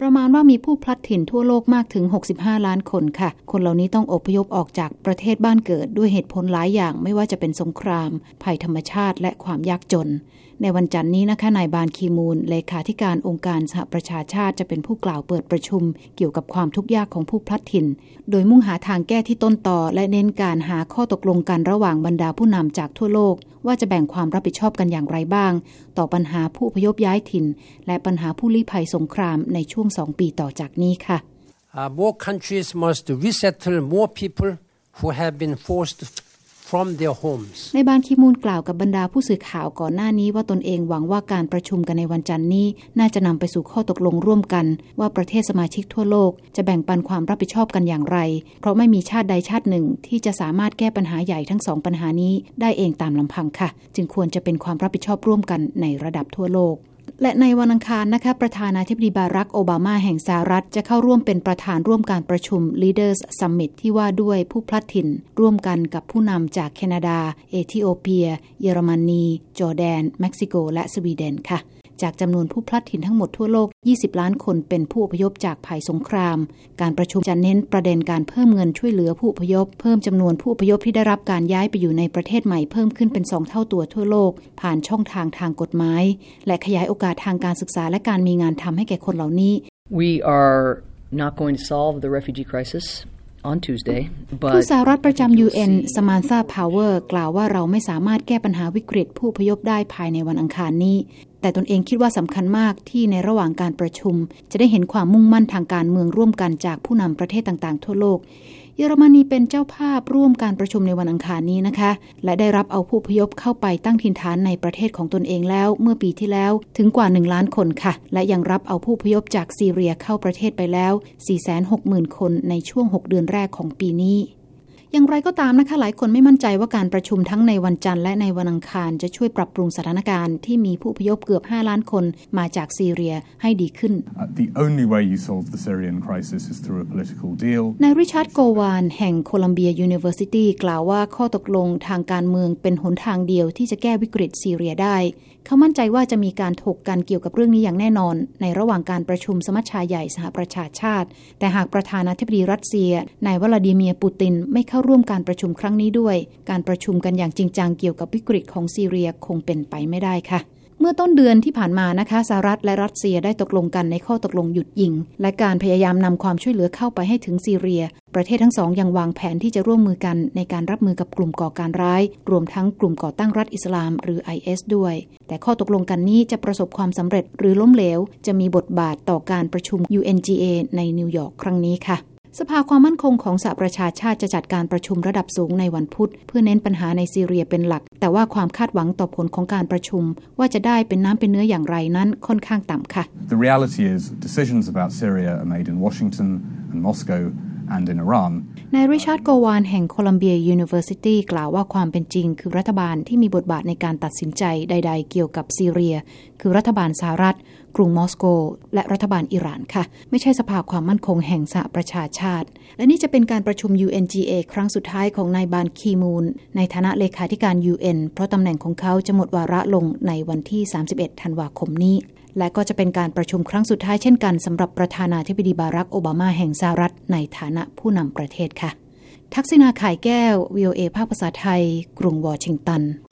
ประมาณว่ามีผู้พลัดถิ่นทั่วโลกมากถึง65ล้านคนค่ะคนเหล่านี้ต้องอพยพออกจากประเทศบ้านเกิดด้วยเหตุผลหลายอย่างไม่ว่าจะเป็นสงครามภัยธรรมชาติและความยากจนในวันจันทร์นี้นะคะนายบานคีมูนเลขาธิการองค์การสหประชาชาติจะเป็นผู้กล่าวเปิดประชุมเกี่ยวกับความทุกข์ยากของผู้พลัดถิ่นโดยมุ่งหาทางแก้ที่ต้นตอและเน้นการหาข้อตกลงกันระหว่างบรรดาผู้นำจากทั่วโลกว่าจะแบ่งความรับผิดชอบกันอย่างไรบ้างต่อปัญหาผู้อพยพย้ายถิ่นและปัญหาผู้ลี้ภัยสงครามในช่วง2 ปีต่อจากนี้ค่ะ More countries must resettle more people who have been forced from their homes ในบานคีมูนกล่าวกับบรรดาผู้สื่อข่าวก่อนหน้านี้ว่าตนเองหวังว่าการประชุมกันในวันจันทร์นี้น่าจะนำไปสู่ข้อตกลงร่วมกันว่าประเทศสมาชิกทั่วโลกจะแบ่งปันความรับผิดชอบกันอย่างไรเพราะไม่มีชาติใดชาติหนึ่งที่จะสามารถแก้ปัญหาใหญ่ทั้ง2ปัญหานี้ได้เองตามลำพังค่ะจึงควรจะเป็นความรับผิดชอบร่วมกันในระดับทั่วโลกและในวันอังคารนะคะประธานาธิบดีบารักโอบามาแห่งสหรัฐจะเข้าร่วมเป็นประธานร่วมการประชุม Leaders Summit ที่ว่าด้วยผู้พลัดถิ่นร่วมกันกับผู้นำจากแคนาดาเอธิโอเปียเยอรมนีจอร์แดนเม็กซิโกและสวีเดนค่ะจากจำนวนผู้พลัดถิ่นทั้งหมดทั่วโลก20ล้านคนเป็นผู้อพยพจากภัยสงครามการประชุมจะเน้นประเด็นการเพิ่มเงินช่วยเหลือผู้อพยพเพิ่มจำนวนผู้อพยพที่ได้รับการย้ายไปอยู่ในประเทศใหม่เพิ่มขึ้นเป็น2เท่าตัวทั่วโลกผ่านช่องทางกฎหมายและขยายโอกาสทางการศึกษาและการมีงานทำให้แก่คนเหล่านี้ We are not going to solve the refugee crisis on Tuesday ทูตสหรัฐประจำ UN สมานธา พาวเวอร์กล่าวว่าเราไม่สามารถแก้ปัญหาวิกฤตผู้อพยพได้ภายในวันอังคารนี้แต่ตนเองคิดว่าสำคัญมากที่ในระหว่างการประชุมจะได้เห็นความมุ่งมั่นทางการเมืองร่วมกันจากผู้นำประเทศต่างๆทั่วโลกเยอรมนีเป็นเจ้าภาพร่วมการประชุมในวันอังคารนี้นะคะและได้รับเอาผู้อพยพเข้าไปตั้งถิ่นฐานในประเทศของตนเองแล้วเมื่อปีที่แล้วถึงกว่า1ล้านคนค่ะและยังรับเอาผู้อพยพจากซีเรียเข้าประเทศไปแล้ว 460,000 คนในช่วง6เดือนแรกของปีนี้อย่างไรก็ตามนะคะหลายคนไม่มั่นใจว่าการประชุมทั้งในวันจันทร์และในวันอังคารจะช่วยปรับปรุงสถานการณ์ที่มีผู้อพยพเกือบ5ล้านคนมาจากซีเรียให้ดีขึ้น The only way you solve the Syrian crisis is through a political deal นายริชาร์ดโกวานแห่งโคลัมเบียยูนิเวอร์ซิตี้กล่าวว่าข้อตกลงทางการเมืองเป็นหนทางเดียวที่จะแก้วิกฤตซีเรียได้เขามั่นใจว่าจะมีการถกกันเกี่ยวกับเรื่องนี้อย่างแน่นอนในระหว่างการประชุมสมัชชาใหญ่สหประชาชาติแต่หากประธานาธิบดีรัสเซียนายวลาดิเมียร์ปูตินไม่เข้าร่วมการประชุมครั้งนี้ด้วยการประชุมกันอย่างจริงจังเกี่ยวกับวิกฤตของซีเรียคงเป็นไปไม่ได้ค่ะเมื่อต้นเดือนที่ผ่านมานะคะสหรัฐและรัสเซียได้ตกลงกันในข้อตกลงหยุดยิงและการพยายามนำความช่วยเหลือเข้าไปให้ถึงซีเรียประเทศทั้งสองยังวางแผนที่จะร่วมมือกันในการรับมือกับกลุ่มก่อการร้ายรวมทั้งกลุ่มก่อตั้งรัฐอิสลามหรือ IS ด้วยแต่ข้อตกลงกันนี้จะประสบความสำเร็จหรือล้มเหลวจะมีบทบาทต่อการประชุม UNGA ในนิวยอร์กครั้งนี้ค่ะสภาความมั่นคงของสหประชาชาติจะจัดการประชุมระดับสูงในวันพุธเพื่อเน้นปัญหาในซีเรียเป็นหลักแต่ว่าความคาดหวังต่อผลของการประชุมว่าจะได้เป็นน้ำเป็นเนื้ออย่างไรนั้นค่อนข้างต่ำค่ะ The reality is decisions about Syria are made in Washington and Moscow and in Iran นายริชาร์ดโกวานแห่งโคลัมเบียยูนิเวอร์ซิตี้กล่าวว่าความเป็นจริงคือรัฐบาลที่มีบทบาทในการตัดสินใจใดๆเกี่ยวกับซีเรียคือรัฐบาลสหรัฐกรุงมอสโกและรัฐบาลอิหร่านค่ะไม่ใช่สภาความมั่นคงแห่งสหประชาชาติและนี่จะเป็นการประชุม UNGA ครั้งสุดท้ายของนายบานคีมูนในฐานะเลขาธิการ UN เพราะตำแหน่งของเขาจะหมดวาระลงในวันที่31ธันวาคมนี้และก็จะเป็นการประชุมครั้งสุดท้ายเช่นกันสำหรับประธานาธิบดีบารักโอบามาแห่งสหรัฐในฐานะผู้นำประเทศค่ะทักษิณา ข่ายแก้ว VOA ภาคภาษาไทยกรุงวอชิงตัน